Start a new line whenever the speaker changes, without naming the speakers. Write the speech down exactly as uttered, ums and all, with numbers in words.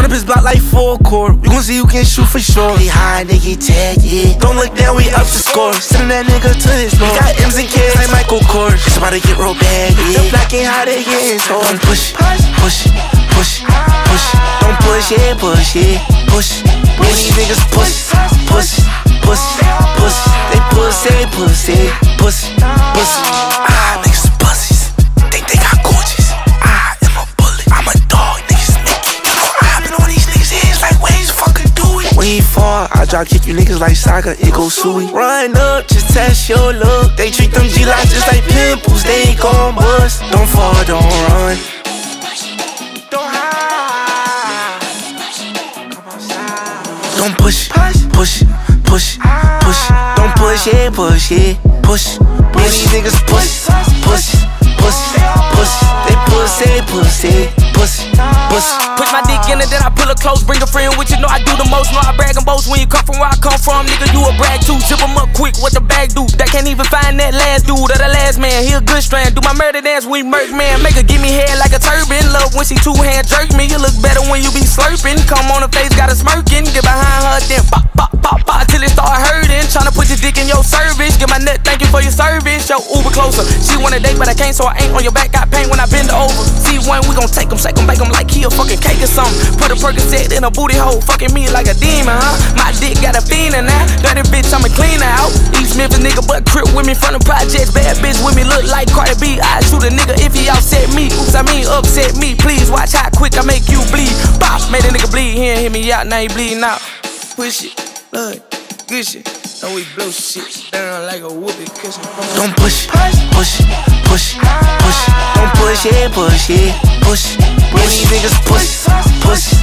up his block like full court. We gon' see who can shoot for sure. They high, they get tagged, yeah. Don't look down, we up to score. Sending that nigga to his floor. Got M's and K's like Michael Kors. It's about to get real bad, yeah. The black ain't how they gettin' told. Don't push, push, push, push. Don't push, yeah, push, yeah, push. Man, these niggas push, push, push, push. They pussy, pussy, pussy, pussy. Ah, niggas pussies. Think they got gorgeous. I am a bullet. I'm a dog, niggas naked. You know I've been on these niggas' heads like ways fucking do it. When he fall, I drop kick you niggas like soccer, it go suey. Run up, just test your look. They treat them G-Locks just like pimples, they gon' bust. Don't fall, don't run. Don't hide. Don't push, push, push, push. Don't push, yeah, push, yeah, push. Man, these niggas push, push, push, push. They pussy, pussy, pussy, pussy.
Push my dick in it, then I pull it close. Bring a friend with you, know I do the most. Know I brag and boast when you come from where I come from. Nigga, you a brag too. Zip him up quick, what the bag do? That can't even find that last dude or the last man. He a good strand. Do my murder dance, we murk man. Make her give me head like a turban. Love when she two hand jerk me. You look better when you be slurping. Come on her face, got her smirking. Get behind her, then pop, pop, pop, pop till it start hurting. Tryna put your dick in your service. Get my nut, thank you for your service. Yo, Uber closer. She want a date, but I can't, so I ain't on your back. Got pain when I bend over. See one, we gon' take him, shake him, bake him like he a fucking cake or something. Put a Percocet in a booty hole, fucking me like a demon, huh? My dick got a fiend in now. Dirty bitch, I'ma clean her out. East Memphis nigga, but crip with me from the projects. Bad bitch with me, look like Cardi B. I shoot a nigga if he offset me. Oops, I mean upset me. Please watch how quick I make you bleed. Bop, made a nigga bleed. He ain't hit me out, now he bleeding out. Push it, look, good shit. Now we blow shit down like a whoopee cushion.
Don't push, push, push, push. Don't push, yeah, push, yeah, push. Man, these niggas push, push.